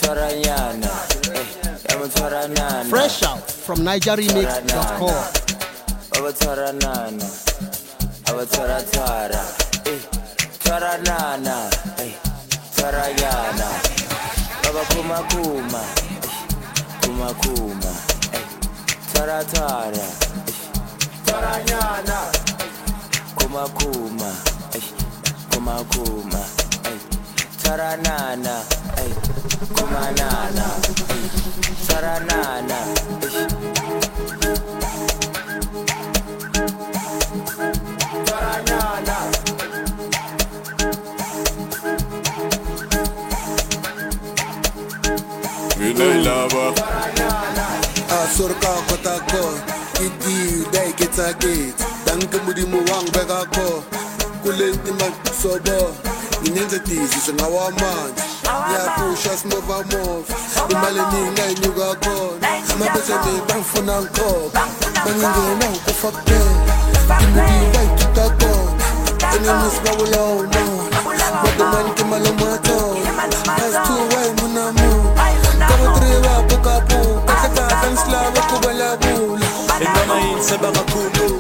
Fresh out from NigerRemix.com. Surka kotako, kiti day kita gate. Danke mudi muwang bega ko, kulenti man sobo. Inyenza tizi sengawa man, ya pushas mova move. Imaleni na nyuga kon, mabese me bangfuna ko. Bangenge na ukufakte, imudi day tutako. Enemies bawulo no, madaman kimalomato. Has two way munamu, kama trewa pukapu. Slava kubala bula Indama insaba kakulu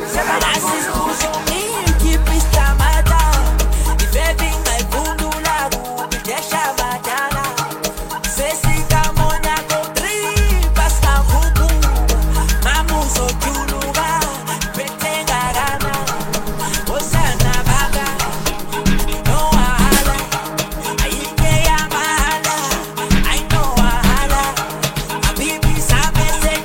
Kipista mata Ifevi ngai kundula Kudesha matala Sesi kamona kodri Pasta huku Mamuso chuluga Petenga rana Osana baga No wahala Aike ya mahala I know wahala Habibi sabe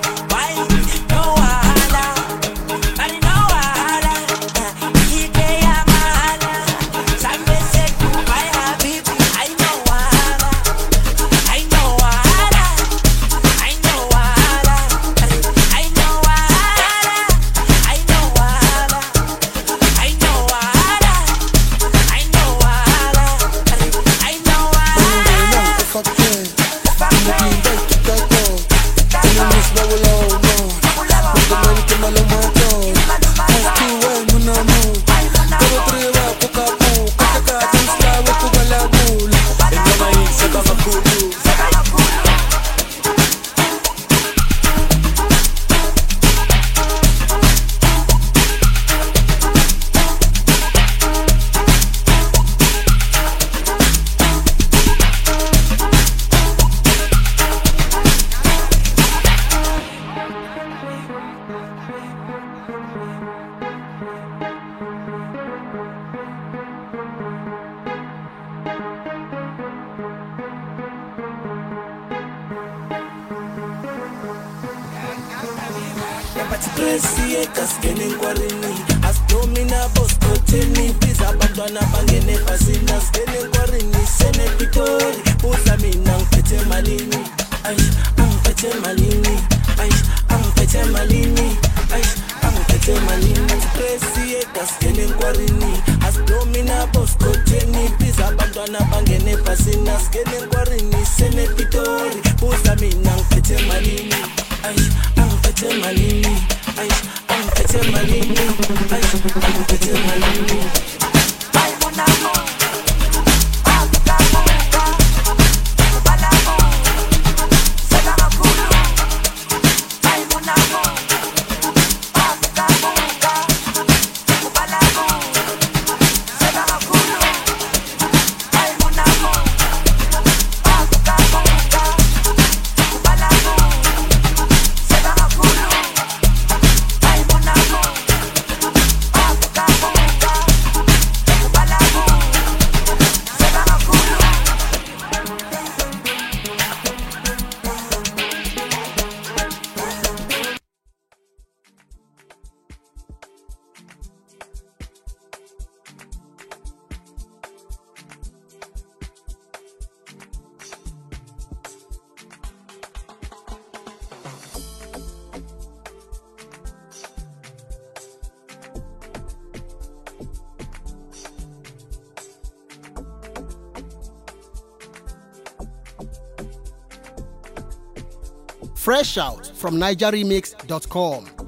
Tracy kaskene kwarini astomina bosko teni pizza bantwana bangene pasina skene kwarini sene pitori pusa mina ngiphethe malini angiphethe malini angiphethe malini angiphethe malini Tracy kaskene kwarini astomina bosko teni pizza bantwana bangene pasina skene kwarini sene pitori pusa mina ngiphethe malini angiphethe malini I'm petting my lini, I'm petting my lini. I wanna go. Fresh out from NigerRemix.com.